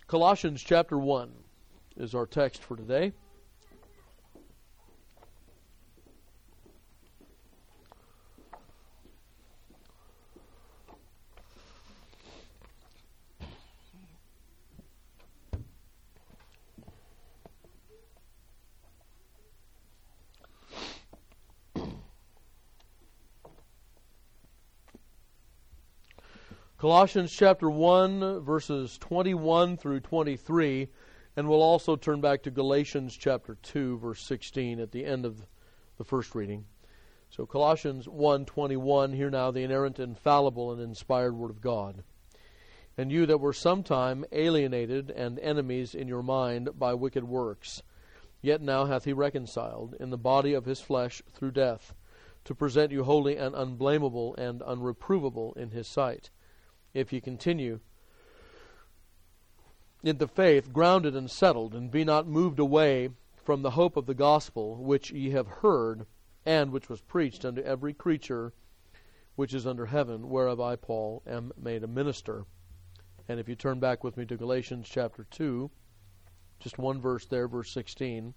Colossians chapter 1 is our text for today. Colossians chapter 1, verses 21 through 23, and we'll also turn back to Galatians chapter 2, verse 16 at the end of the first reading. So Colossians 1:21, hear now the inerrant, infallible, and inspired Word of God. And you that were sometime alienated and enemies in your mind by wicked works, yet now hath he reconciled in the body of his flesh through death, to present you holy and unblameable and unreprovable in his sight. If ye continue in the faith, grounded and settled, and be not moved away from the hope of the gospel, which ye have heard, and which was preached unto every creature which is under heaven, whereof I, Paul, am made a minister. And if you turn back with me to Galatians chapter 2, just one verse there, verse 16.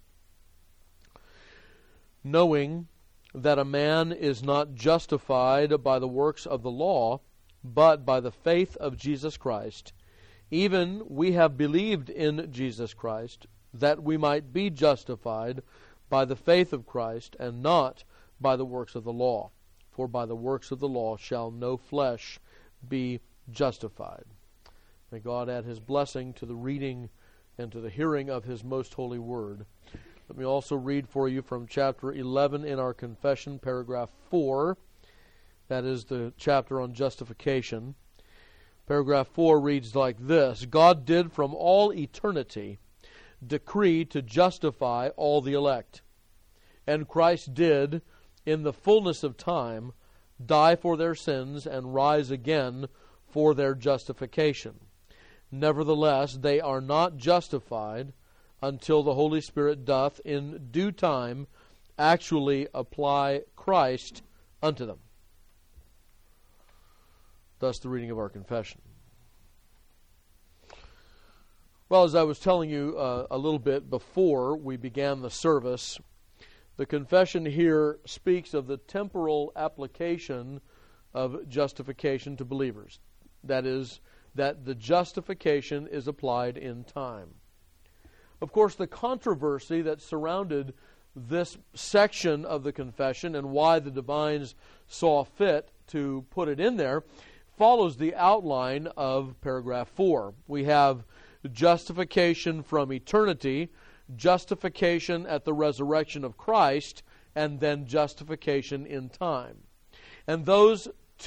Knowing that a man is not justified by the works of the law, but by the faith of Jesus Christ. Even we have believed in Jesus Christ, that we might be justified by the faith of Christ, and not by the works of the law. For by the works of the law shall no flesh be justified. May God add His blessing to the reading and to the hearing of His most holy word. Let me also read for you from chapter 11 in our confession, paragraph 4. That is the chapter on justification. Paragraph 4 reads like this: God did from all eternity decree to justify all the elect, and Christ did, in the fullness of time, die for their sins and rise again for their justification. Nevertheless, they are not justified until the Holy Spirit doth in due time actually apply Christ unto them. Thus the reading of our confession. Well, as I was telling you a little bit before we began the service, the confession here speaks of the temporal application of justification to believers. That is, that the justification is applied in time. Of course, the controversy that surrounded this section of the confession and why the divines saw fit to put it in there follows the outline of paragraph 4. We have justification from eternity, justification at the resurrection of Christ, and then justification in time. And those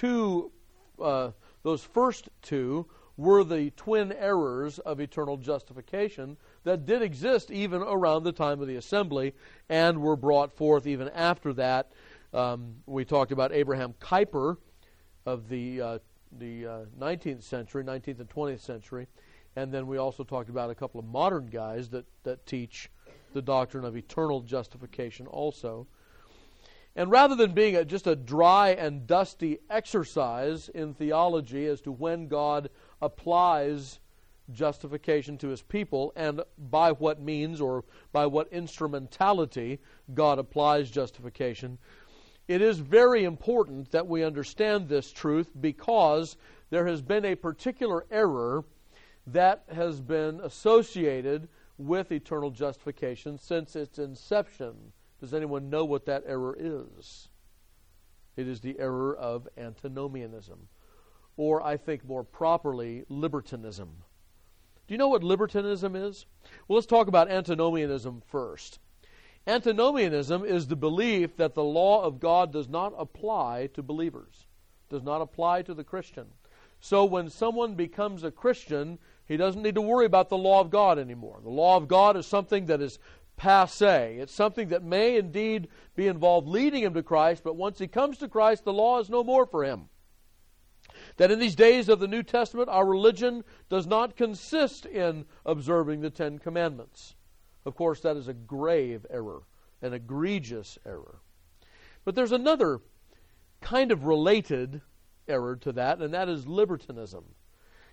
first two were the twin errors of eternal justification that did exist even around the time of the assembly and were brought forth even after that. We talked about Abraham Kuyper of the 19th century, 19th and 20th century, and then we also talked about a couple of modern guys that teach the doctrine of eternal justification also. And rather than being just a dry and dusty exercise in theology as to when God applies justification to His people and by what means or by what instrumentality God applies justification, it is very important that we understand this truth, because there has been a particular error that has been associated with eternal justification since its inception. Does anyone know what that error is? It is the error of antinomianism, or I think more properly, libertinism. Do you know what libertinism is? Well, let's talk about antinomianism first. Antinomianism is the belief that the law of God does not apply to believers, does not apply to the Christian. So when someone becomes a Christian, he doesn't need to worry about the law of God anymore. The law of God is something that is passé. It's something that may indeed be involved leading him to Christ, but once he comes to Christ, the law is no more for him. That in these days of the New Testament, our religion does not consist in observing the Ten Commandments. Of course, that is a grave error, an egregious error. But there's another kind of related error to that, and that is libertinism.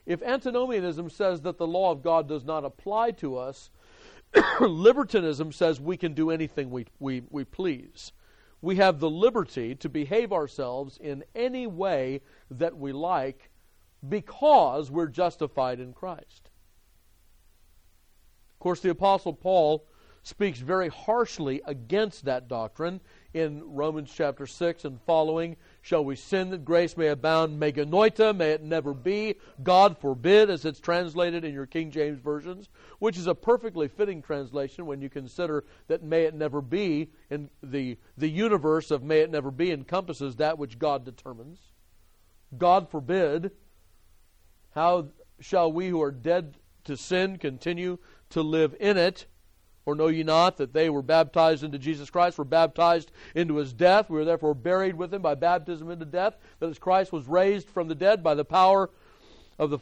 If antinomianism says that the law of God does not apply to us, libertinism says we can do anything we please. We have the liberty to behave ourselves in any way that we like because we're justified in Christ. Of course, the Apostle Paul speaks very harshly against that doctrine in Romans chapter 6 and following. Shall we sin that grace may abound? Meganoita, may it never be. God forbid, as it's translated in your King James versions, which is a perfectly fitting translation when you consider that may it never be, in the universe of may it never be encompasses that which God determines. God forbid. How shall we who are dead to sin continue to live in it? Or know ye not that they were baptized into Jesus Christ, were baptized into His death? We were therefore buried with Him by baptism into death, that as Christ was raised from the dead by the power of the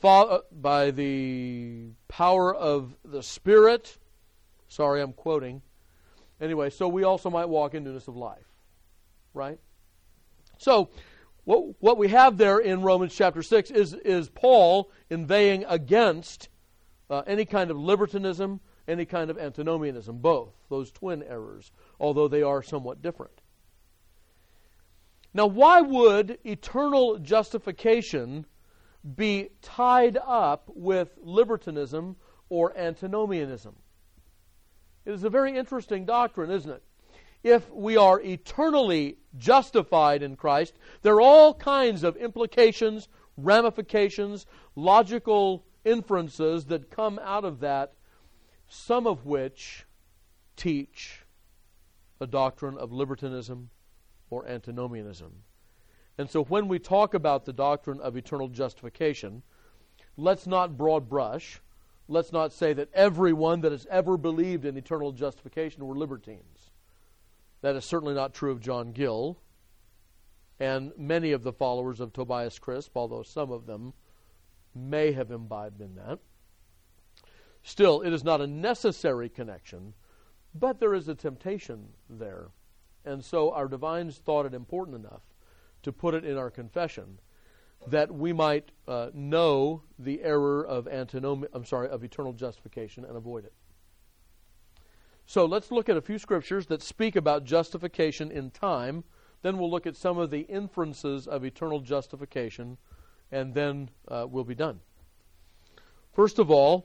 Spirit. Sorry, I'm quoting. Anyway, so we also might walk in newness of life. Right? So, what we have there in Romans chapter 6 is Paul inveighing against any kind of libertinism, any kind of antinomianism, both, those twin errors, although they are somewhat different. Now, why would eternal justification be tied up with libertinism or antinomianism? It is a very interesting doctrine, isn't it? If we are eternally justified in Christ, there are all kinds of implications, ramifications, logical inferences that come out of that, some of which teach a doctrine of libertinism or antinomianism. And so when we talk about the doctrine of eternal justification, let's not broad brush. Let's not say that everyone that has ever believed in eternal justification were libertines. That is certainly not true of John Gill and many of the followers of Tobias Crisp, although some of them may have imbibed in that. Still, it is not a necessary connection, but there is a temptation there. And so our divines thought it important enough to put it in our confession that we might know the error of eternal justification and avoid it. So let's look at a few scriptures that speak about justification in time. Then we'll look at some of the inferences of eternal justification, and then we'll be done. First of all,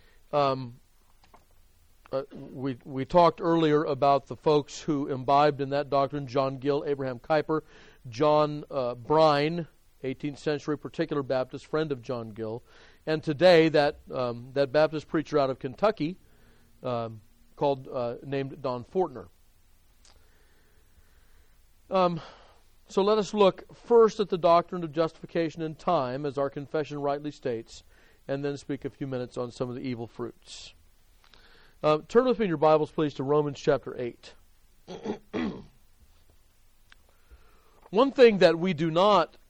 we talked earlier about the folks who imbibed in that doctrine: John Gill, Abraham Kuyper, John Brine, 18th century particular Baptist, friend of John Gill, and today that Baptist preacher out of Kentucky named Don Fortner. So let us look first at the doctrine of justification in time, as our confession rightly states, and then speak a few minutes on some of the evil fruits. Turn with me in your Bibles, please, to Romans chapter 8. One thing that we do not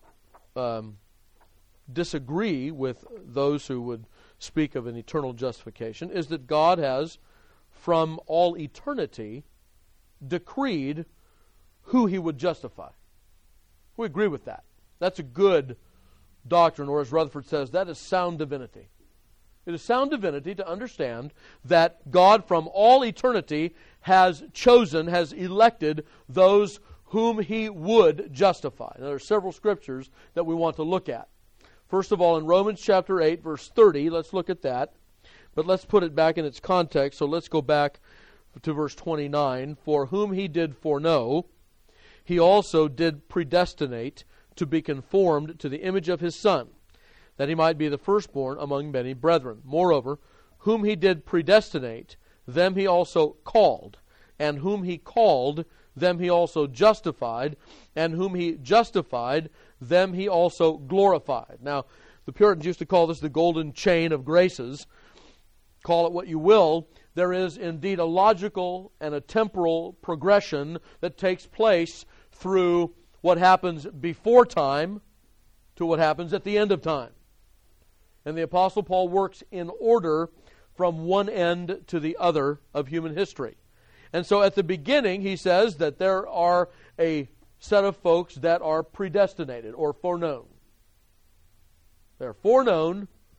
disagree with those who would speak of an eternal justification is that God has, from all eternity, decreed who He would justify. We agree with that. That's a good doctrine, or as Rutherford says, that is sound divinity. It is sound divinity to understand that God from all eternity has chosen, has elected those whom He would justify. Now, there are several scriptures that we want to look at. First of all, in Romans chapter 8, verse 30, let's look at that. But let's put it back in its context, so let's go back to verse 29. For whom He did foreknow, He also did predestinate to be conformed to the image of His Son, that He might be the firstborn among many brethren. Moreover, whom He did predestinate, them He also called. And whom He called, them He also justified. And whom He justified, them He also glorified. Now, the Puritans used to call this the golden chain of graces. Call it what you will. There is indeed a logical and a temporal progression that takes place through what happens before time to what happens at the end of time. And the Apostle Paul works in order from one end to the other of human history. And so at the beginning, he says that there are a set of folks that are predestinated or foreknown. They're foreknown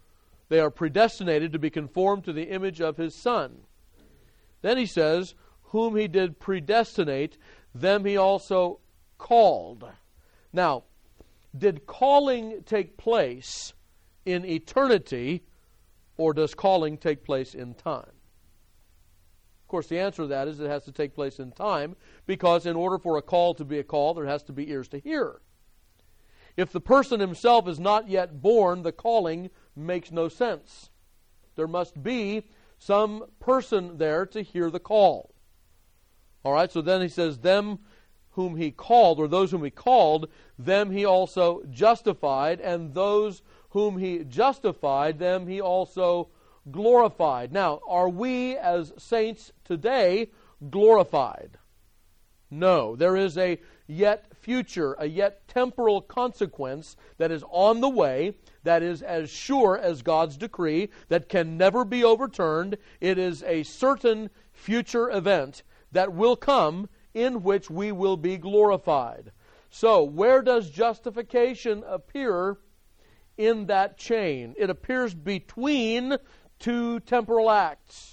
They are predestinated to be conformed to the image of His Son. Then he says, whom He did predestinate, them He also called. Now, did calling take place in eternity, or does calling take place in time? Of course, the answer to that is it has to take place in time, because in order for a call to be a call, there has to be ears to hear. If the person himself is not yet born, the calling makes no sense. There must be some person there to hear the call. All right, so then he says, them whom He called, or those whom He called, them He also justified, and those whom He justified, them He also glorified. Now, are we as saints today glorified? No. There is a yet future, a yet temporal consequence that is on the way, that is as sure as God's decree, that can never be overturned. It is a certain future event that will come in which we will be glorified. So, where does justification appear in that chain? It appears between two temporal acts.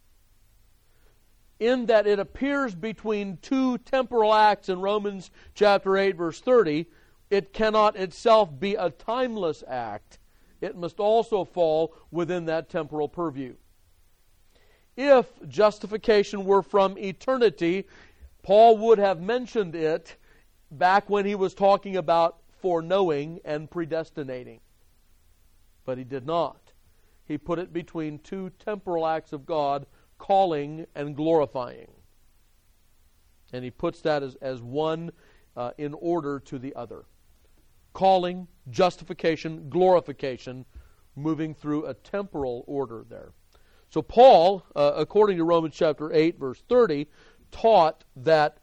In that it appears between two temporal acts in Romans chapter 8, verse 30, it cannot itself be a timeless act. It must also fall within that temporal purview. If justification were from eternity, Paul would have mentioned it back when he was talking about foreknowing and predestinating. But he did not. He put it between two temporal acts of God, calling and glorifying. And he puts that as one in order to the other. Calling, justification, glorification, moving through a temporal order there. So Paul, according to Romans chapter 8, verse 30, taught that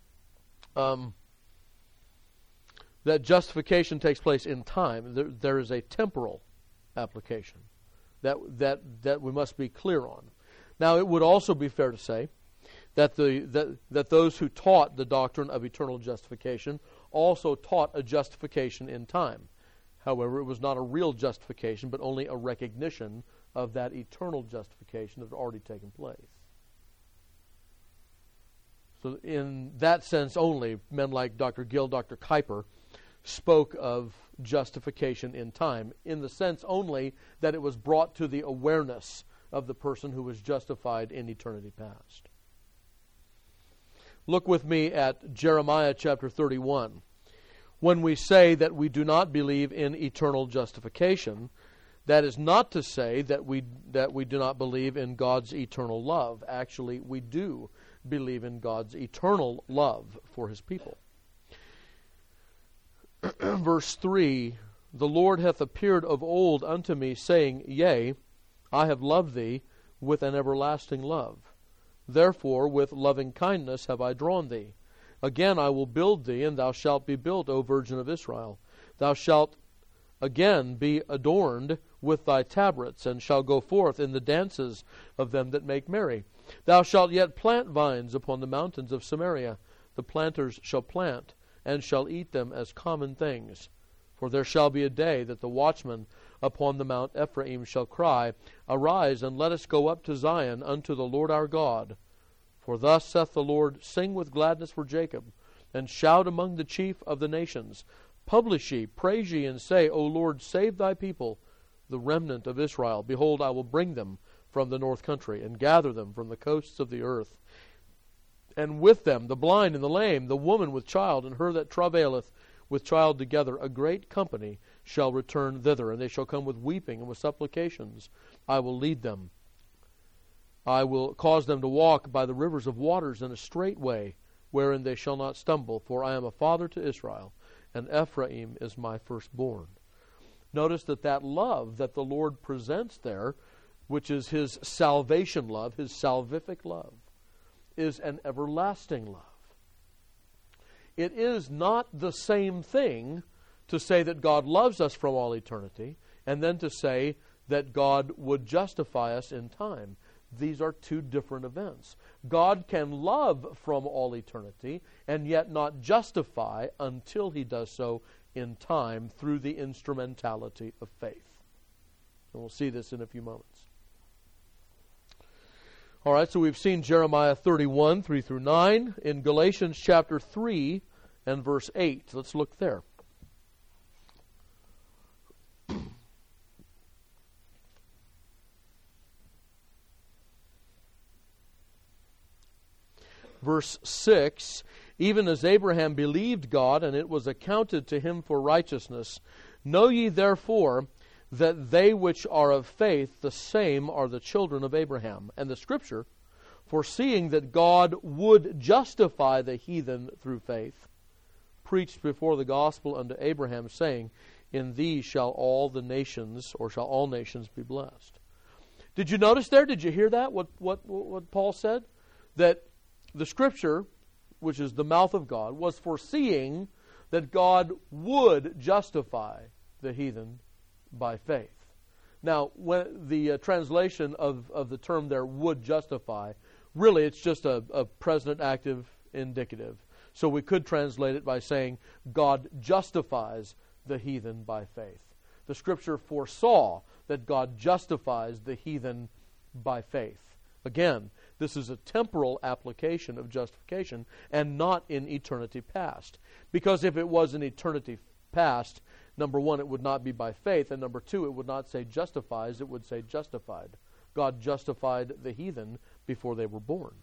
that justification takes place in time. There is a temporal application that we must be clear on. Now, it would also be fair to say that that those who taught the doctrine of eternal justification also taught a justification in time. However, it was not a real justification, but only a recognition of that eternal justification that had already taken place. So in that sense only, men like Dr. Gill, Dr. Kuyper, spoke of justification in time, in the sense only that it was brought to the awareness of the person who was justified in eternity past. Look with me at Jeremiah chapter 31. When we say that we do not believe in eternal justification, that is not to say that we do not believe in God's eternal love. Actually, we do believe in God's eternal love for His people. Verse 3, the Lord hath appeared of old unto me, saying, Yea, I have loved thee with an everlasting love. Therefore with loving kindness have I drawn thee. Again I will build thee, and thou shalt be built, O Virgin of Israel. Thou shalt again be adorned with thy tabrets, and shall go forth in the dances of them that make merry. Thou shalt yet plant vines upon the mountains of Samaria. The planters shall plant, and shall eat them as common things. For there shall be a day that the watchman upon the Mount Ephraim shall cry, Arise, and let us go up to Zion unto the Lord our God. For thus saith the Lord, Sing with gladness for Jacob, and shout among the chief of the nations. Publish ye, praise ye, and say, O Lord, save thy people, the remnant of Israel. Behold, I will bring them from the north country, and gather them from the coasts of the earth. And with them the blind and the lame, the woman with child, and her that travaileth with child together, a great company shall return thither, and they shall come with weeping and with supplications. I will lead them. I will cause them to walk by the rivers of waters in a straight way, wherein they shall not stumble. For I am a father to Israel, and Ephraim is my firstborn. Notice that love that the Lord presents there, which is His salvation love, His salvific love, is an everlasting love. It is not the same thing to say that God loves us from all eternity, and then to say that God would justify us in time. These are two different events. God can love from all eternity and yet not justify until He does so in time through the instrumentality of faith. And we'll see this in a few moments. All right, so we've seen Jeremiah 31, 3 through 9. In Galatians chapter 3 and verse 8. Let's look there. Verse 6, even as Abraham believed God, and it was accounted to him for righteousness. Know ye therefore that they which are of faith, the same are the children of Abraham. And the Scripture, foreseeing that God would justify the heathen through faith, preached before the gospel unto Abraham, saying, in thee shall all the nations, or shall all nations be blessed. Did you notice there? Did you hear that? What Paul said? That the Scripture, which is the mouth of God, was foreseeing that God would justify the heathen by faith. Now, when the translation of the term there, would justify, really it's just a present active indicative. So we could translate it by saying God justifies the heathen by faith. The Scripture foresaw that God justifies the heathen by faith. Again, this is a temporal application of justification and not in eternity past. Because if it was in eternity past, number one, it would not be by faith, and number two, it would not say justifies, it would say justified. God justified the heathen before they were born.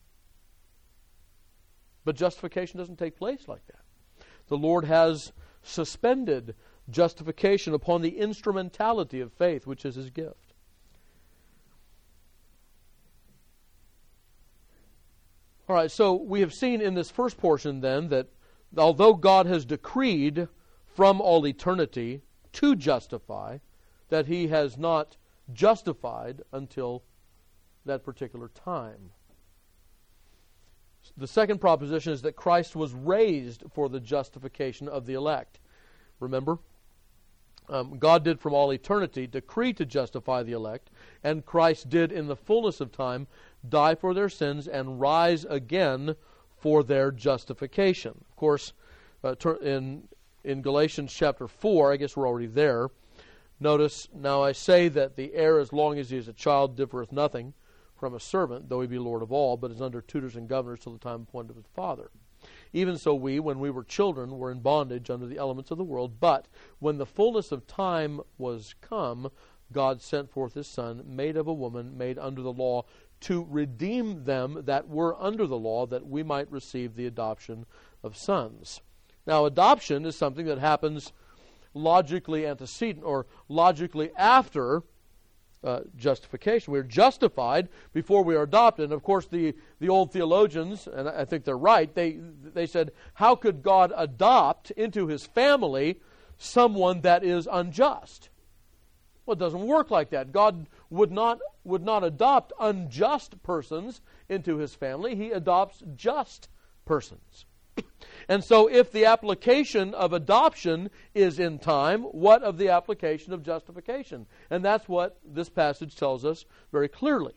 But justification doesn't take place like that. The Lord has suspended justification upon the instrumentality of faith, which is His gift. All right, so we have seen in this first portion then that although God has decreed from all eternity to justify, that He has not justified until that particular time. The second proposition is that Christ was raised for the justification of the elect. Remember? God did from all eternity decree to justify the elect, and Christ did in the fullness of time die for their sins and rise again for their justification. Of course, in Galatians chapter 4, I guess we're already there, notice, now I say that the heir as long as he is a child differeth nothing from a servant, though he be Lord of all, but is under tutors and governors till the time appointed of his father. Even so we, when we were children, were in bondage under the elements of the world. But when the fullness of time was come, God sent forth His Son, made of a woman, made under the law, to redeem them that were under the law, that we might receive the adoption of sons. Now, adoption is something that happens logically antecedent, or logically after justification. We're justified before we are adopted. And of course, the old theologians, and I think they're right, they said, how could God adopt into His family someone that is unjust? Well, it doesn't work like that. God would not adopt unjust persons into His family. He adopts just persons. And so if the application of adoption is in time, what of the application of justification? And that's what this passage tells us very clearly.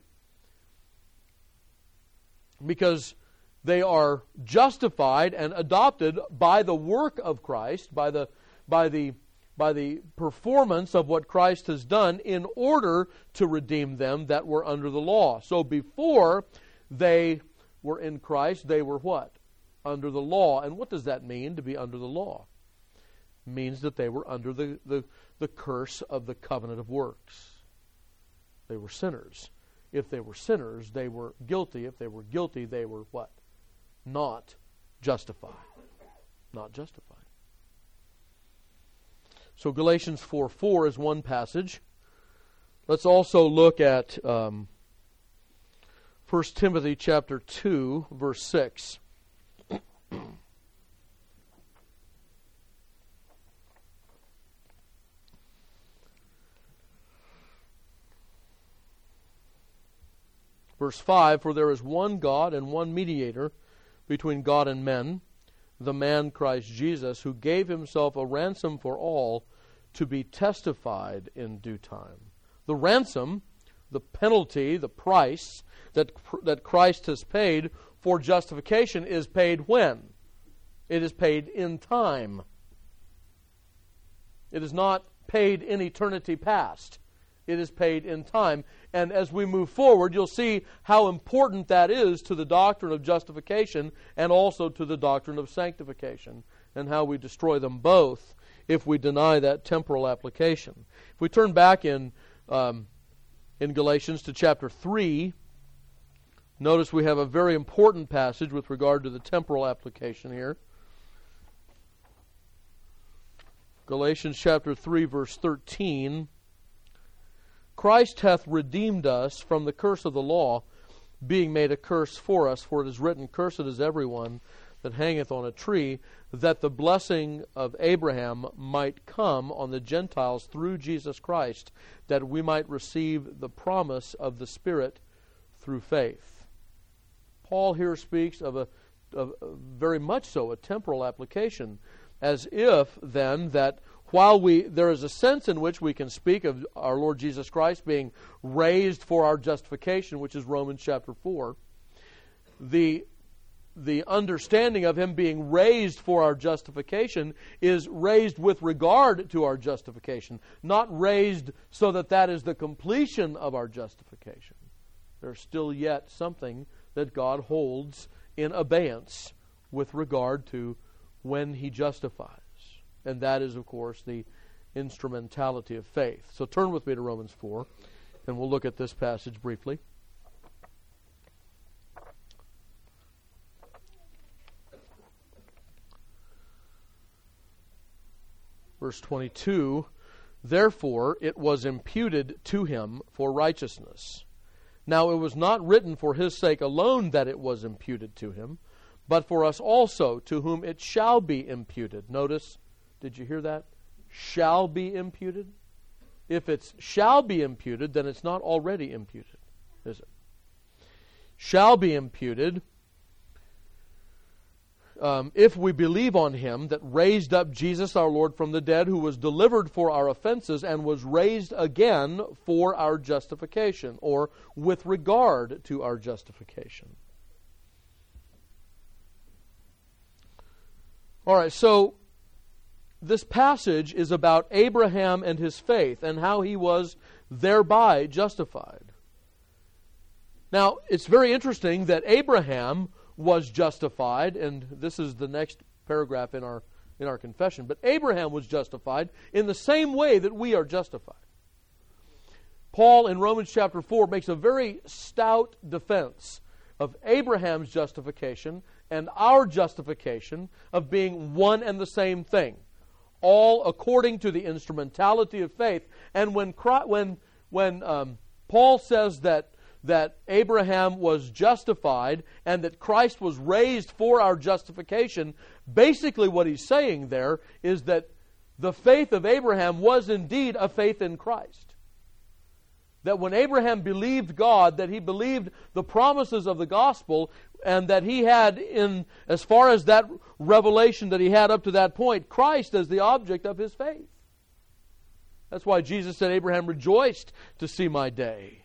Because they are justified and adopted by the work of Christ, by the performance of what Christ has done in order to redeem them that were under the law. So before they were in Christ, they were what? Under the law. And what does that mean, to be under the law? It means that they were under the curse of the covenant of works. They were sinners. If they were sinners, they were guilty. If they were guilty, they were what? Not justified. Not justified. So Galatians 4:4 is one passage. Let's also look at 1 Timothy chapter 2, verse 6. Verse 5, for there is one God and one mediator between God and men, the man Christ Jesus, who gave Himself a ransom for all, to be testified in due time. The ransom, the penalty, the price that Christ has paid for justification is paid when? It is paid in time. It is not paid in eternity past. It is paid in time. And as we move forward, you'll see how important that is to the doctrine of justification and also to the doctrine of sanctification, and how we destroy them both if we deny that temporal application. If we turn back in Galatians to chapter 3, notice we have a very important passage with regard to the temporal application here. Galatians chapter 3, verse 13. Christ hath redeemed us from the curse of the law, being made a curse for us. For it is written, Cursed is everyone that hangeth on a tree, that the blessing of Abraham might come on the Gentiles through Jesus Christ, that we might receive the promise of the Spirit through faith. Paul here speaks of very much so a temporal application, as if then that while there is a sense in which we can speak of our Lord Jesus Christ being raised for our justification, which is Romans chapter 4, the understanding of Him being raised for our justification is raised with regard to our justification, not raised so that is the completion of our justification. There's still yet something that God holds in abeyance with regard to when He justifies. And that is, of course, the instrumentality of faith. So turn with me to Romans 4, and we'll look at this passage briefly. Verse 22, Therefore it was imputed to him for righteousness. Now it was not written for his sake alone that it was imputed to him, but for us also, to whom it shall be imputed. Notice, did you hear that? Shall be imputed? If it's shall be imputed, then it's not already imputed, is it? Shall be imputed if we believe on Him that raised up Jesus our Lord from the dead, who was delivered for our offenses and was raised again for our justification, or with regard to our justification. All right, so this passage is about Abraham and his faith and how he was thereby justified. Now, it's very interesting that Abraham was justified, and this is the next paragraph in our confession, but Abraham was justified in the same way that we are justified. Paul in Romans chapter 4 makes a very stout defense of Abraham's justification and our justification of being one and the same thing, all according to the instrumentality of faith. And when Paul says that Abraham was justified and that Christ was raised for our justification, basically what he's saying there is that the faith of Abraham was indeed a faith in Christ. That when Abraham believed God, that he believed the promises of the gospel, and that he had, as far as that revelation that he had up to that point, Christ as the object of his faith. That's why Jesus said, Abraham rejoiced to see my day.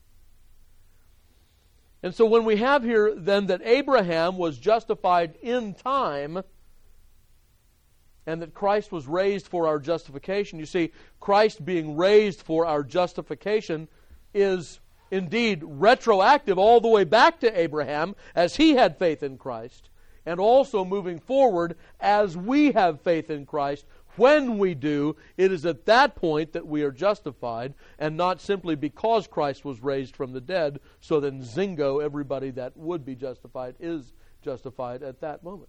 And so when we have here then that Abraham was justified in time and that Christ was raised for our justification, you see, Christ being raised for our justification is indeed retroactive all the way back to Abraham as he had faith in Christ, and also moving forward as we have faith in Christ. When we do, it is at that point that we are justified, and not simply because Christ was raised from the dead, so then zingo, everybody that would be justified is justified at that moment.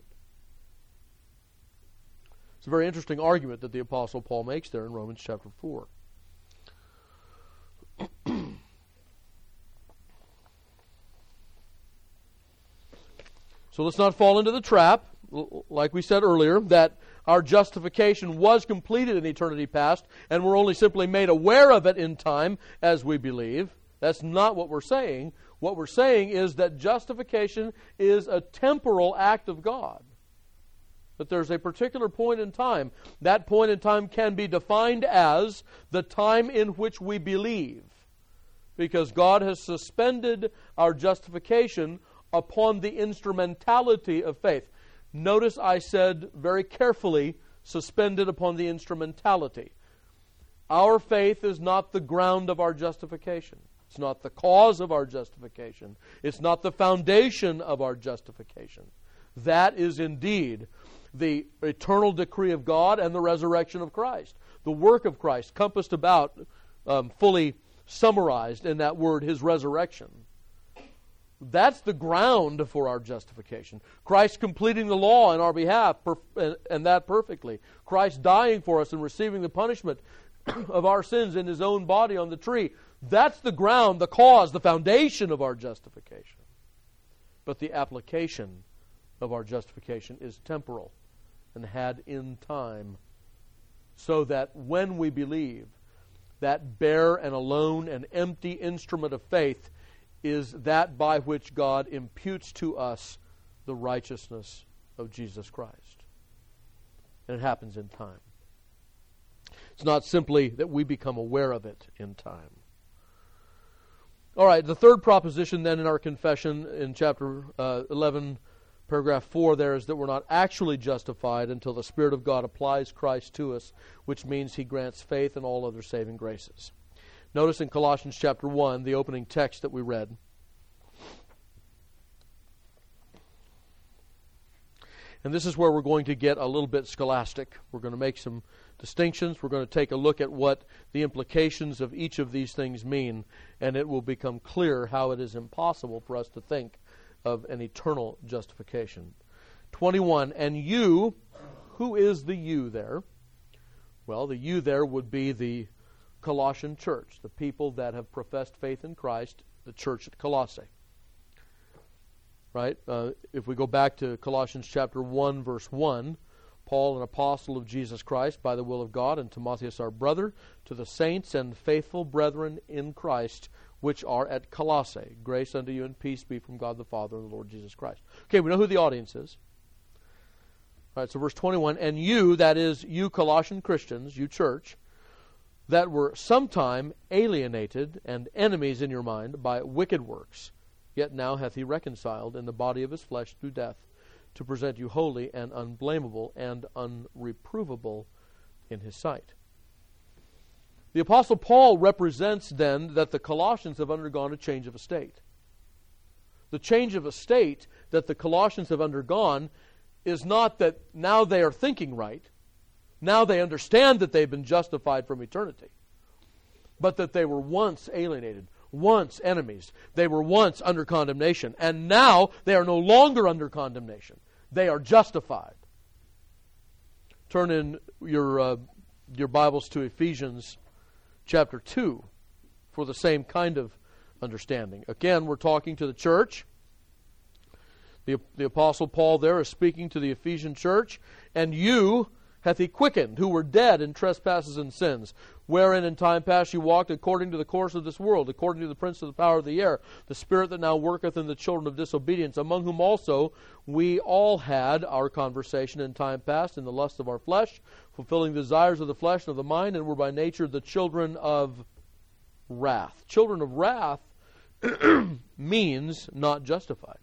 It's a very interesting argument that the Apostle Paul makes there in Romans chapter 4. So let's not fall into the trap, like we said earlier, that our justification was completed in eternity past, and we're only simply made aware of it in time as we believe. That's not what we're saying. What we're saying is that justification is a temporal act of God. That there's a particular point in time. That point in time can be defined as the time in which we believe, because God has suspended our justification upon the instrumentality of faith. Notice I said very carefully, suspended upon the instrumentality. Our faith is not the ground of our justification. It's not the cause of our justification. It's not the foundation of our justification. That is indeed the eternal decree of God and the resurrection of Christ. The work of Christ, compassed about, fully summarized in that word, His resurrection. That's the ground for our justification. Christ completing the law on our behalf, and that perfectly. Christ dying for us and receiving the punishment of our sins in His own body on the tree. That's the ground, the cause, the foundation of our justification. But the application of our justification is temporal and had in time, so that when we believe, that bare and alone and empty instrument of faith is that by which God imputes to us the righteousness of Jesus Christ. And it happens in time. It's not simply that we become aware of it in time. All right, the third proposition then in our confession in chapter 11, paragraph 4 there is that we're not actually justified until the Spirit of God applies Christ to us, which means He grants faith and all other saving graces. Notice in Colossians chapter 1, the opening text that we read. And this is where we're going to get a little bit scholastic. We're going to make some distinctions. We're going to take a look at what the implications of each of these things mean, and it will become clear how it is impossible for us to think of an eternal justification. 21, and you, who is the you there? Well, the you there would be the Colossian church, the people that have professed faith in Christ, the church at Colossae. Right? If we go back to Colossians chapter 1, verse 1, Paul, an apostle of Jesus Christ, by the will of God, and Timotheus, our brother, to the saints and faithful brethren in Christ, which are at Colossae. Grace unto you and peace be from God the Father and the Lord Jesus Christ. Okay, we know who the audience is. All right, so verse 21, and you, that is, you Colossian Christians, you church, that were sometime alienated and enemies in your mind by wicked works, yet now hath He reconciled in the body of His flesh through death, to present you holy and unblameable and unreprovable in His sight. The Apostle Paul represents then that the Colossians have undergone a change of estate. The change of estate that the Colossians have undergone is not that now they are thinking right, now they understand that they've been justified from eternity, but that they were once alienated, once enemies. They were once under condemnation, and now they are no longer under condemnation. They are justified. Turn in your Bibles to Ephesians chapter 2 for the same kind of understanding. Again, we're talking to the church. The Apostle Paul there is speaking to the Ephesian church. And you hath He quickened, who were dead in trespasses and sins, wherein in time past you walked according to the course of this world, according to the prince of the power of the air, the spirit that now worketh in the children of disobedience, among whom also we all had our conversation in time past in the lust of our flesh, fulfilling the desires of the flesh and of the mind, and were by nature the children of wrath. Children of wrath means not justified,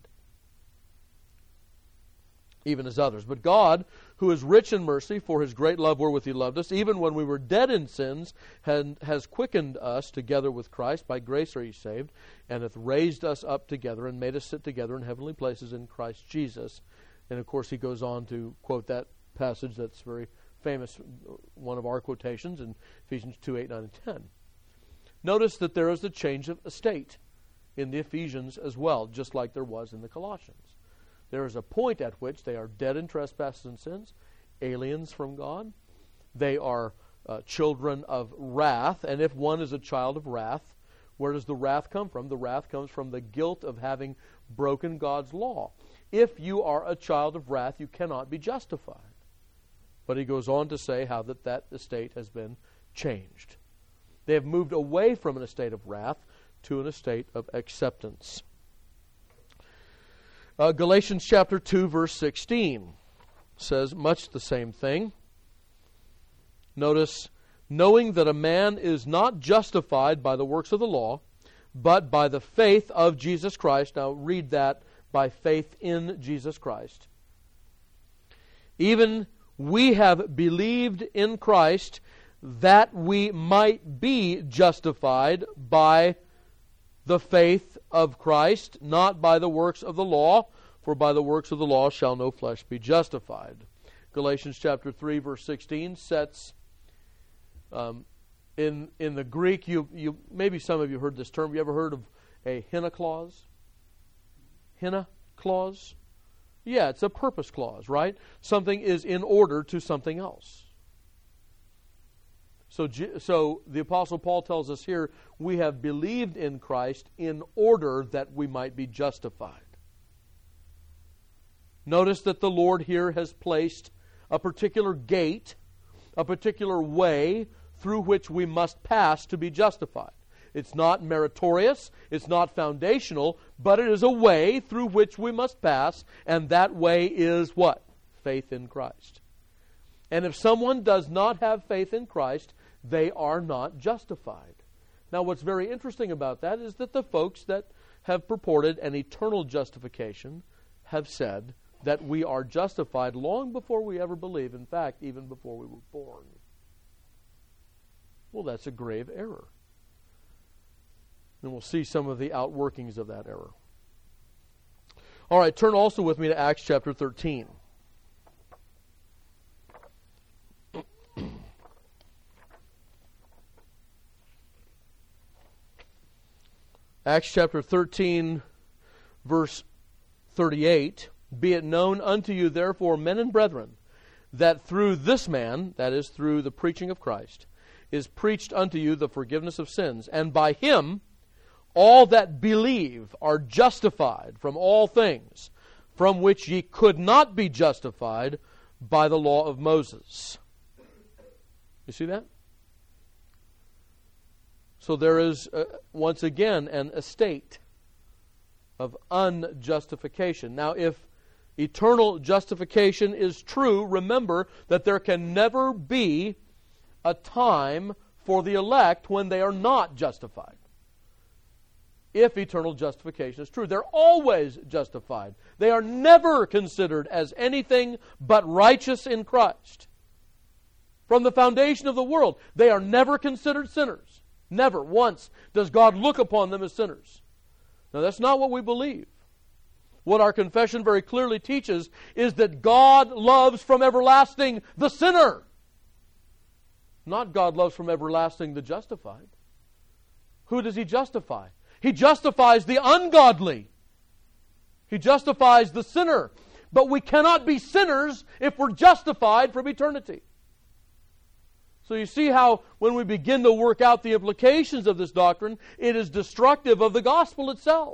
even as others. But God, who is rich in mercy, for His great love wherewith He loved us, even when we were dead in sins, has quickened us together with Christ. By grace are ye saved, and hath raised us up together, and made us sit together in heavenly places in Christ Jesus. And of course he goes on to quote that passage that's very famous, one of our quotations in Ephesians 2, 8, 9, and 10. Notice that there is a change of estate in the Ephesians as well, just like there was in the Colossians. There is a point at which they are dead in trespasses and sins, aliens from God. They are children of wrath. And if one is a child of wrath, where does the wrath come from? The wrath comes from the guilt of having broken God's law. If you are a child of wrath, you cannot be justified. But he goes on to say how that estate has been changed. They have moved away from an estate of wrath to an estate of acceptance. Galatians chapter 2, verse 16 says much the same thing. Notice, knowing that a man is not justified by the works of the law, but by the faith of Jesus Christ. Now read that, by faith in Jesus Christ. Even we have believed in Christ that we might be justified by the faith of Christ, not by the works of the law, for by the works of the law shall no flesh be justified. Galatians chapter 3, verse 16 sets, in the Greek, you maybe some of you heard this term. Have you ever heard of a hina clause? Hina clause? Yeah, it's a purpose clause, right? Something is in order to something else. So the Apostle Paul tells us here, we have believed in Christ in order that we might be justified. Notice that the Lord here has placed a particular gate, a particular way through which we must pass to be justified. It's not meritorious, it's not foundational, but it is a way through which we must pass, and that way is what? Faith in Christ. And if someone does not have faith in Christ, they are not justified. Now, what's very interesting about that is that the folks that have purported an eternal justification have said that we are justified long before we ever believe. In fact, even before we were born. Well, that's a grave error. And we'll see some of the outworkings of that error. All right, turn also with me to Acts chapter 13. Acts chapter 13, verse 38. Be it known unto you, therefore, men and brethren, that through this man, that is, through the preaching of Christ, is preached unto you the forgiveness of sins, and by him all that believe are justified from all things from which ye could not be justified by the law of Moses. You see that? So there is, once again, an estate of unjustification. Now, if eternal justification is true, remember that there can never be a time for the elect when they are not justified. If eternal justification is true, they're always justified. They are never considered as anything but righteous in Christ. From the foundation of the world, they are never considered sinners. Never once does God look upon them as sinners. Now, that's not what we believe. What our confession very clearly teaches is that God loves from everlasting the sinner. Not God loves from everlasting the justified. Who does He justify? He justifies the ungodly. He justifies the sinner. But we cannot be sinners if we're justified from eternity. So you see how when we begin to work out the implications of this doctrine, it is destructive of the gospel itself.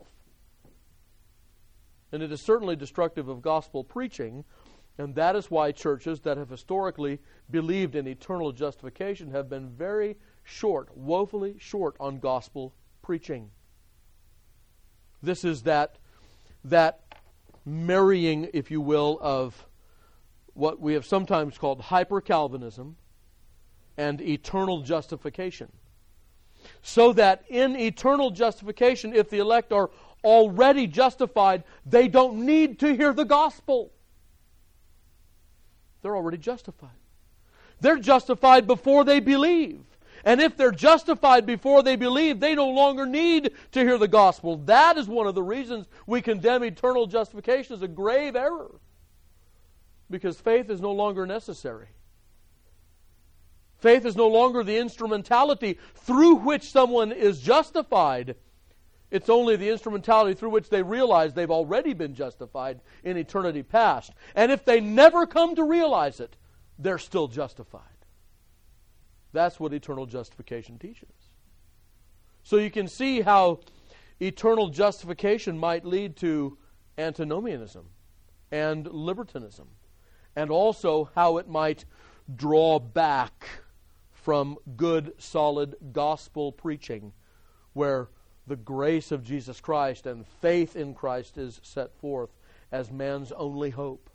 And it is certainly destructive of gospel preaching. And that is why churches that have historically believed in eternal justification have been very short, woefully short on gospel preaching. This is that marrying, if you will, of what we have sometimes called hyper-Calvinism and eternal justification. So that in eternal justification, if the elect are already justified, they don't need to hear the gospel. They're already justified. They're justified before they believe. And if they're justified before they believe, they no longer need to hear the gospel. That is one of the reasons we condemn eternal justification as a grave error. Because faith is no longer necessary. Faith is no longer the instrumentality through which someone is justified. It's only the instrumentality through which they realize they've already been justified in eternity past. And if they never come to realize it, they're still justified. That's what eternal justification teaches. So you can see how eternal justification might lead to antinomianism and libertinism, and also how it might draw back from good, solid gospel preaching, where the grace of Jesus Christ and faith in Christ is set forth as man's only hope.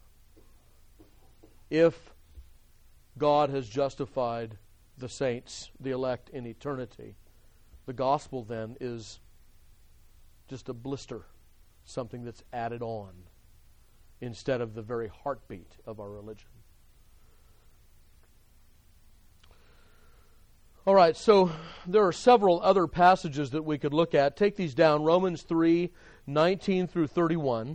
If God has justified the saints, the elect, in eternity, the gospel then is just a blister, something that's added on instead of the very heartbeat of our religion. All right, so there are several other passages that we could look at. Take these down. Romans 3:19 through 31.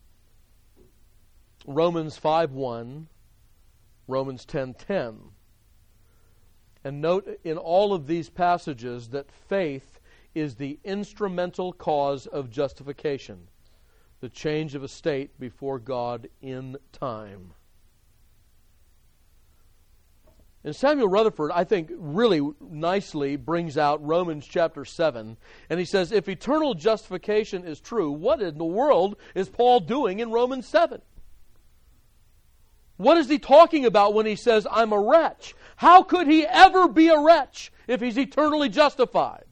Romans 5:1. Romans 10:10. And note in all of these passages that faith is the instrumental cause of justification, the change of a state before God in time. And Samuel Rutherford, I think, really nicely brings out Romans chapter 7. And he says, if eternal justification is true, what in the world is Paul doing in Romans 7? What is he talking about when he says, I'm a wretch? How could he ever be a wretch if he's eternally justified?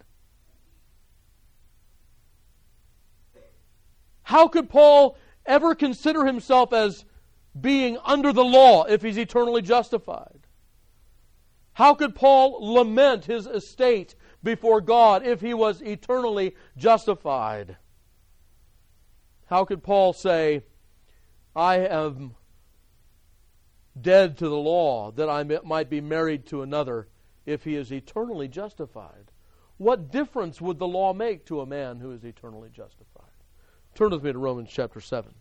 How could Paul ever consider himself as being under the law if he's eternally justified? How could Paul lament his estate before God if he was eternally justified? How could Paul say, I am dead to the law that I might be married to another if he is eternally justified? What difference would the law make to a man who is eternally justified? Turn with me to Romans chapter 7.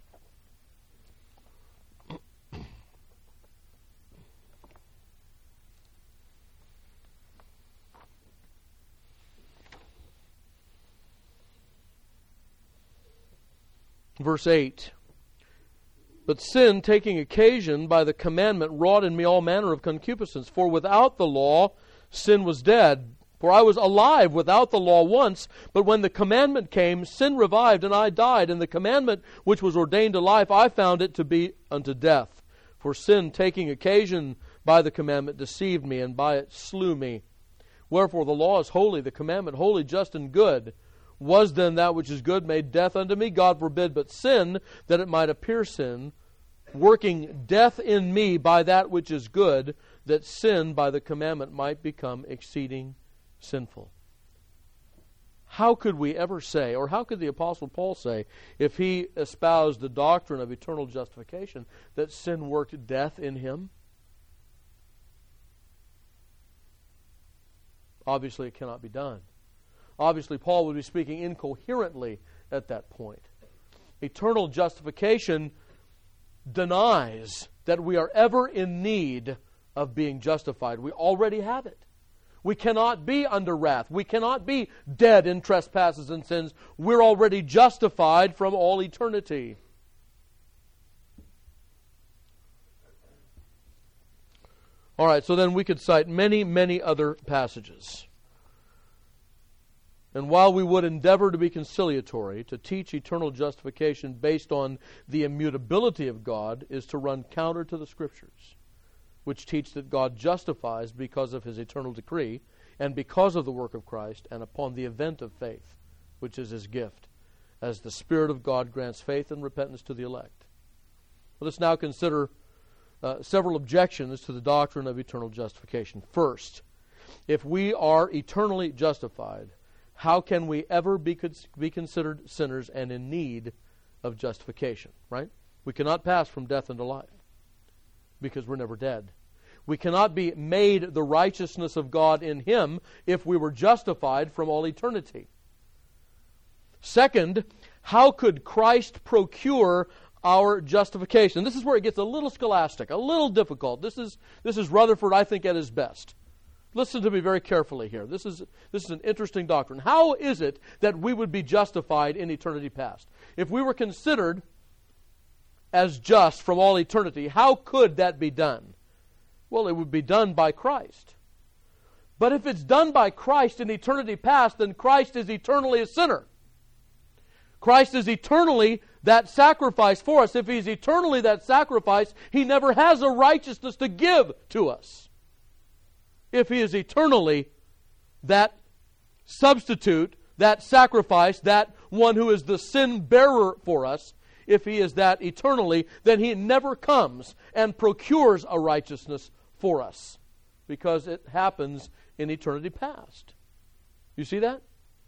Verse 8. But sin, taking occasion by the commandment, wrought in me all manner of concupiscence. For without the law, sin was dead. For I was alive without the law once, but when the commandment came, sin revived, and I died. And the commandment which was ordained to life, I found it to be unto death. For sin, taking occasion by the commandment, deceived me, and by it slew me. Wherefore the law is holy, the commandment holy, just, and good. Was then that which is good made death unto me? God forbid. But sin, that it might appear sin, working death in me by that which is good, that sin by the commandment might become exceeding sinful. How could we ever say, or how could the Apostle Paul say, if he espoused the doctrine of eternal justification, that sin worked death in him? Obviously it cannot be done. Obviously, Paul would be speaking incoherently at that point. Eternal justification denies that we are ever in need of being justified. We already have it. We cannot be under wrath. We cannot be dead in trespasses and sins. We're already justified from all eternity. All right, so then we could cite many, many other passages. And while we would endeavor to be conciliatory, to teach eternal justification based on the immutability of God is to run counter to the Scriptures, which teach that God justifies because of His eternal decree and because of the work of Christ and upon the event of faith, which is His gift, as the Spirit of God grants faith and repentance to the elect. Let us now consider several objections to the doctrine of eternal justification. First, if we are eternally justified, how can we ever be considered sinners and in need of justification, right? We cannot pass from death into life because we're never dead. We cannot be made the righteousness of God in Him if we were justified from all eternity. Second, how could Christ procure our justification? This is where it gets a little scholastic, a little difficult. This is Rutherford, I think, at his best. Listen to me very carefully here. This is an interesting doctrine. How is it that we would be justified in eternity past? If we were considered as just from all eternity, how could that be done? Well, it would be done by Christ. But if it's done by Christ in eternity past, then Christ is eternally a sinner. Christ is eternally that sacrifice for us. If He's eternally that sacrifice, He never has a righteousness to give to us. If He is eternally that substitute, that sacrifice, that one who is the sin bearer for us, if He is that eternally, then He never comes and procures a righteousness for us because it happens in eternity past. You see that?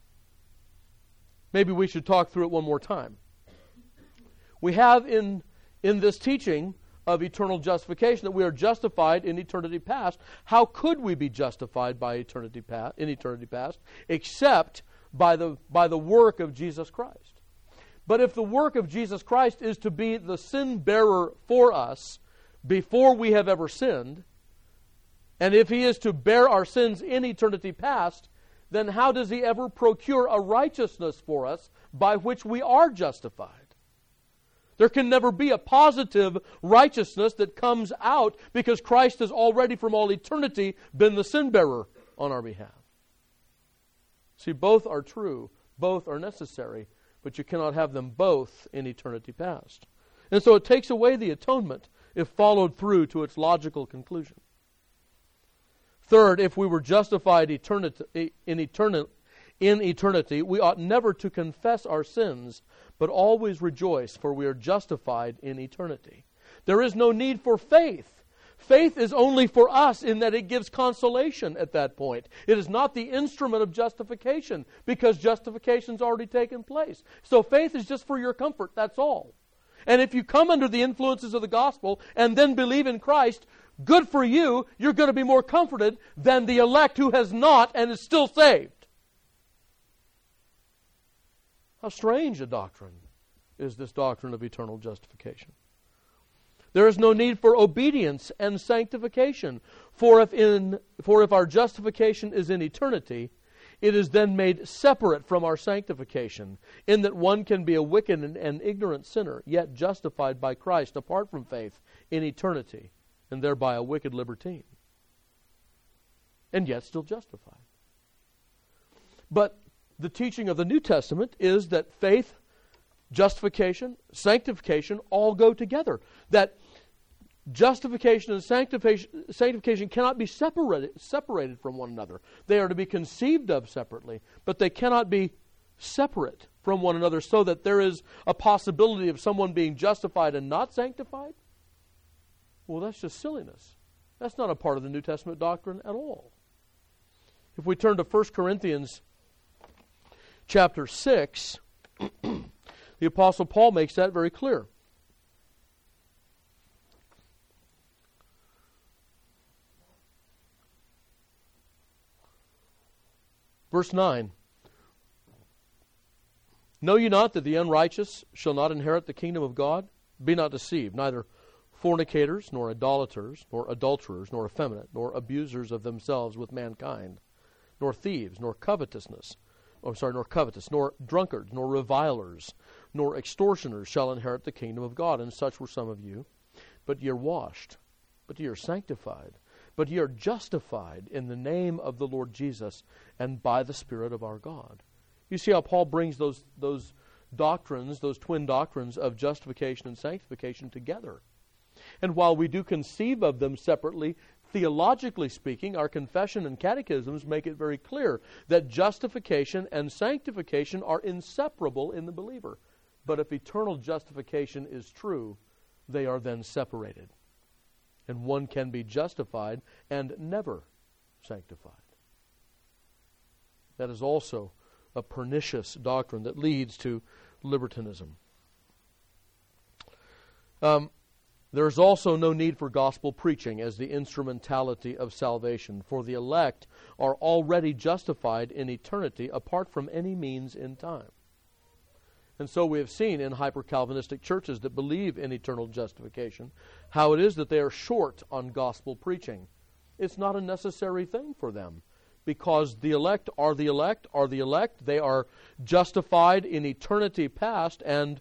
Maybe we should talk through it one more time. We have in this teaching of eternal justification, that we are justified in eternity past. How could we be justified by eternity past, except by the work of Jesus Christ? But if the work of Jesus Christ is to be the sin bearer for us before we have ever sinned, and if He is to bear our sins in eternity past, then how does He ever procure a righteousness for us by which we are justified? There can never be a positive righteousness that comes out because Christ has already from all eternity been the sin bearer on our behalf. See, both are true, both are necessary, but you cannot have them both in eternity past. And so it takes away the atonement if followed through to its logical conclusion. Third, if we were justified in eternity, we ought never to confess our sins, but always rejoice, for we are justified in eternity. There is no need for faith. Faith is only for us in that it gives consolation at that point. It is not the instrument of justification, because justification's already taken place. So faith is just for your comfort, that's all. And if you come under the influences of the gospel and then believe in Christ, good for you, you're going to be more comforted than the elect who has not and is still saved. How strange a doctrine is this doctrine of eternal justification. There is no need for obedience and sanctification, for if our justification is in eternity, it is then made separate from our sanctification, in that one can be a wicked and ignorant sinner, yet justified by Christ apart from faith in eternity, and thereby a wicked libertine, and yet still justified. But the teaching of the New Testament is that faith, justification, sanctification all go together. That justification and sanctification cannot be separated from one another. They are to be conceived of separately, but they cannot be separate from one another, so that there is a possibility of someone being justified and not sanctified. Well, that's just silliness. That's not a part of the New Testament doctrine at all. If we turn to 1 Corinthians chapter 6, the Apostle Paul makes that very clear. Verse 9, know ye not that the unrighteous shall not inherit the kingdom of God? Be not deceived, neither fornicators, nor idolaters, nor adulterers, nor effeminate, nor abusers of themselves with mankind, nor thieves, nor covetous, nor drunkards, nor revilers, nor extortioners shall inherit the kingdom of God. And such were some of you. But ye are washed, but ye are sanctified, but ye are justified in the name of the Lord Jesus and by the Spirit of our God. You see how Paul brings those doctrines, those twin doctrines of justification and sanctification together. And while we do conceive of them separately, theologically speaking, our confession and catechisms make it very clear that justification and sanctification are inseparable in the believer. But if eternal justification is true, they are then separated. And one can be justified and never sanctified. That is also a pernicious doctrine that leads to libertinism. There is also no need for gospel preaching as the instrumentality of salvation, for the elect are already justified in eternity apart from any means in time. And so we have seen in hyper-Calvinistic churches that believe in eternal justification how it is that they are short on gospel preaching. It's not a necessary thing for them, because the elect are the elect are the elect. They are justified in eternity past, and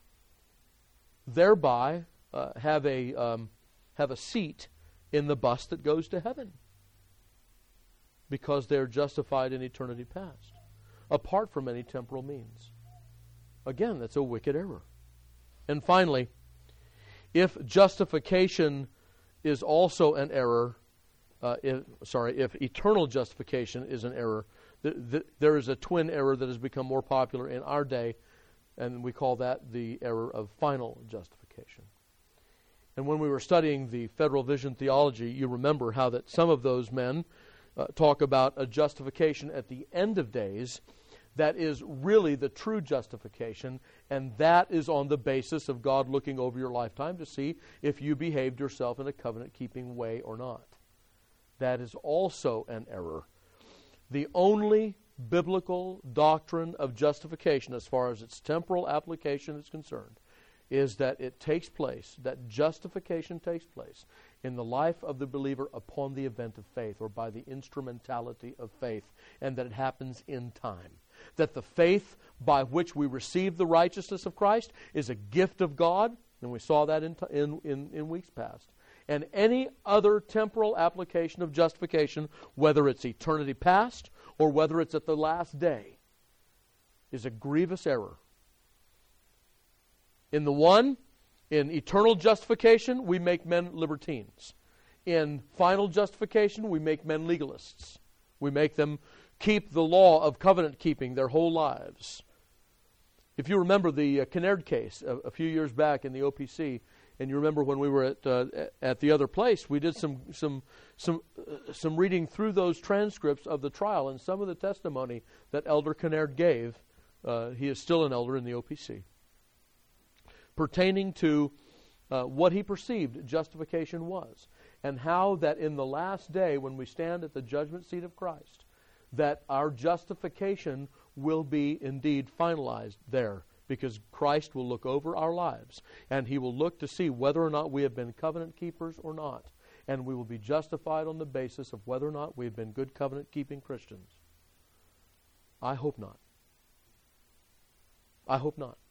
thereby have a seat in the bus that goes to heaven, because they are justified in eternity past, apart from any temporal means. Again, that's a wicked error. And finally, if justification is also an error, if eternal justification is an error, there is a twin error that has become more popular in our day, and we call that the error of final justification. And when we were studying the Federal Vision Theology, you remember how that some of those men talk about a justification at the end of days that is really the true justification, and that is on the basis of God looking over your lifetime to see if you behaved yourself in a covenant-keeping way or not. That is also an error. The only biblical doctrine of justification, as far as its temporal application is concerned, is that it takes place, that justification takes place in the life of the believer upon the event of faith, or by the instrumentality of faith, and that it happens in time. That the faith by which we receive the righteousness of Christ is a gift of God, and we saw that in weeks past. And any other temporal application of justification, whether it's eternity past or whether it's at the last day, is a grievous error. In the one, in eternal justification, we make men libertines. In final justification, we make men legalists. We make them keep the law of covenant keeping their whole lives. If you remember the Kinnaird case a few years back in the OPC, and you remember when we were at the other place, we did some reading through those transcripts of the trial, and some of the testimony that Elder Kinnaird gave. He is still an elder in the OPC, pertaining to what he perceived justification was, and how that in the last day, when we stand at the judgment seat of Christ, that our justification will be indeed finalized there, because Christ will look over our lives, and He will look to see whether or not we have been covenant keepers or not, and we will be justified on the basis of whether or not we have been good covenant-keeping Christians. I hope not. I hope not.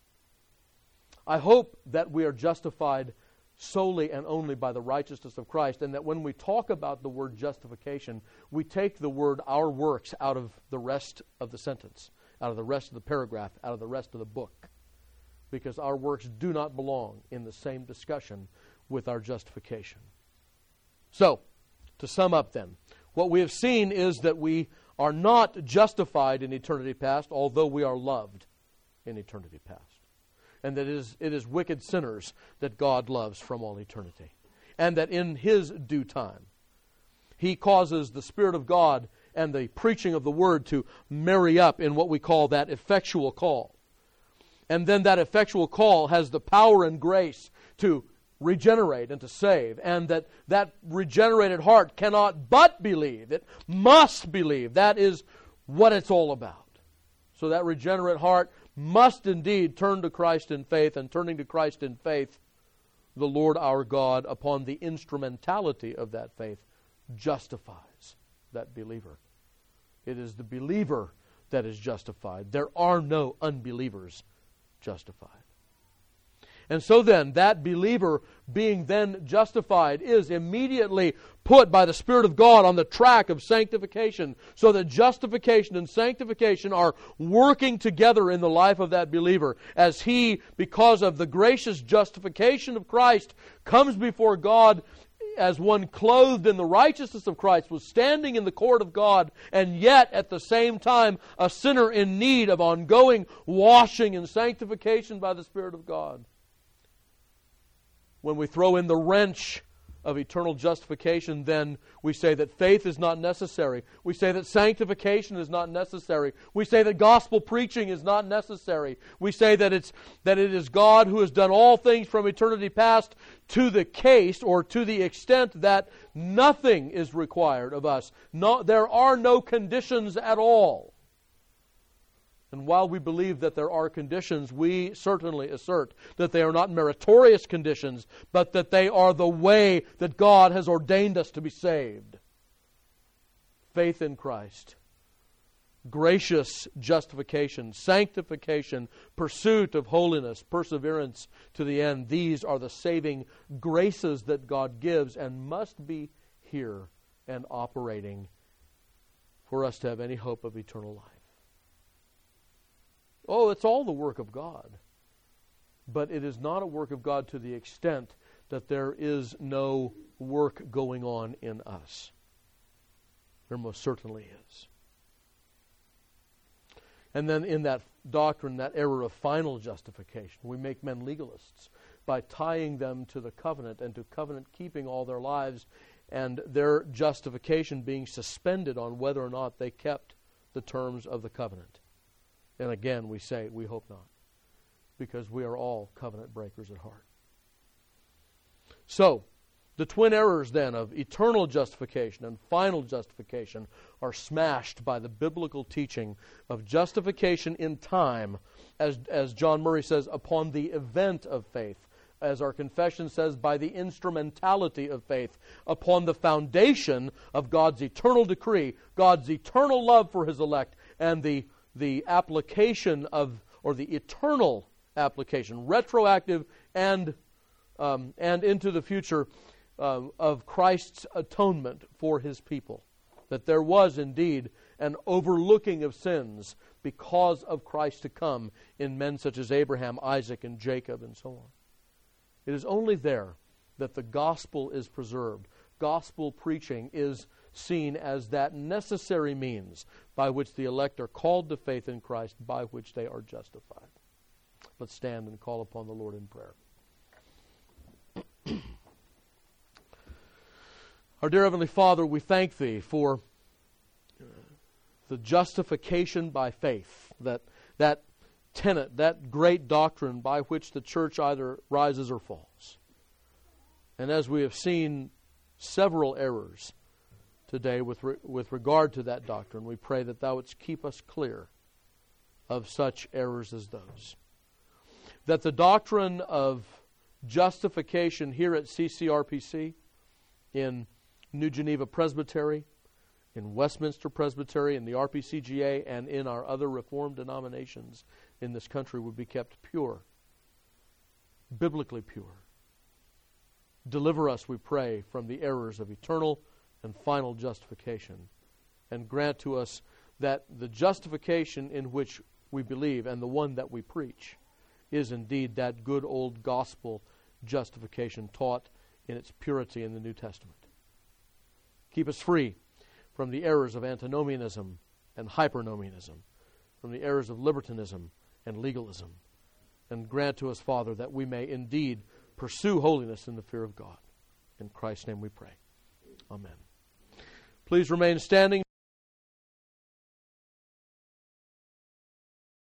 I hope that we are justified solely and only by the righteousness of Christ, and that when we talk about the word justification, we take the word our works out of the rest of the sentence, out of the rest of the paragraph, out of the rest of the book, because our works do not belong in the same discussion with our justification. So, to sum up then, what we have seen is that we are not justified in eternity past, although we are loved in eternity past. And that it is wicked sinners that God loves from all eternity. And that in His due time, He causes the Spirit of God and the preaching of the Word to marry up in what we call that effectual call. And then that effectual call has the power and grace to regenerate and to save. And that regenerated heart cannot but believe. It must believe. That is what it's all about. So that regenerate heart must indeed turn to Christ in faith, and turning to Christ in faith, the Lord our God, upon the instrumentality of that faith, justifies that believer. It is the believer that is justified. There are no unbelievers justified. And so then, that believer being then justified is immediately put by the Spirit of God on the track of sanctification, so that justification and sanctification are working together in the life of that believer, as he, because of the gracious justification of Christ, comes before God as one clothed in the righteousness of Christ, was standing in the court of God, and yet at the same time a sinner in need of ongoing washing and sanctification by the Spirit of God. When we throw in the wrench of eternal justification, then we say that faith is not necessary. We say that sanctification is not necessary. We say that gospel preaching is not necessary. We say that it is God who has done all things from eternity past, to the case or to the extent that nothing is required of us. No, there are no conditions at all. And while we believe that there are conditions, we certainly assert that they are not meritorious conditions, but that they are the way that God has ordained us to be saved. Faith in Christ, gracious justification, sanctification, pursuit of holiness, perseverance to the end. These are the saving graces that God gives and must be here and operating for us to have any hope of eternal life. Oh, it's all the work of God. But it is not a work of God to the extent that there is no work going on in us. There most certainly is. And then in that doctrine, that error of final justification, we make men legalists by tying them to the covenant and to covenant keeping all their lives, and their justification being suspended on whether or not they kept the terms of the covenant. And again, we say, we hope not, because we are all covenant breakers at heart. So, the twin errors then of eternal justification and final justification are smashed by the biblical teaching of justification in time, as John Murray says, upon the event of faith. As our confession says, by the instrumentality of faith, upon the foundation of God's eternal decree, God's eternal love for His elect, and the application of, or the eternal application, retroactive and into the future, of Christ's atonement for His people. That there was indeed an overlooking of sins because of Christ to come in men such as Abraham, Isaac, and Jacob, and so on. It is only there that the gospel is preserved. Gospel preaching is seen as that necessary means by which the elect are called to faith in Christ, by which they are justified. Let's stand and call upon the Lord in prayer. Our dear Heavenly Father, we thank Thee for the justification by faith, that tenet, that great doctrine by which the church either rises or falls. And as we have seen several errors today with regard to that doctrine, we pray that Thou wouldst keep us clear of such errors as those. That the doctrine of justification here at CCRPC, in New Geneva Presbytery, in Westminster Presbytery, in the RPCGA, and in our other Reformed denominations in this country would be kept pure, biblically pure. Deliver us, we pray, from the errors of eternal and final justification, and grant to us that the justification in which we believe and the one that we preach is indeed that good old gospel justification taught in its purity in the New Testament. Keep us free from the errors of antinomianism and hypernomianism, from the errors of libertinism and legalism, and grant to us, Father, that we may indeed pursue holiness in the fear of God. In Christ's name we pray. Amen. Please remain standing.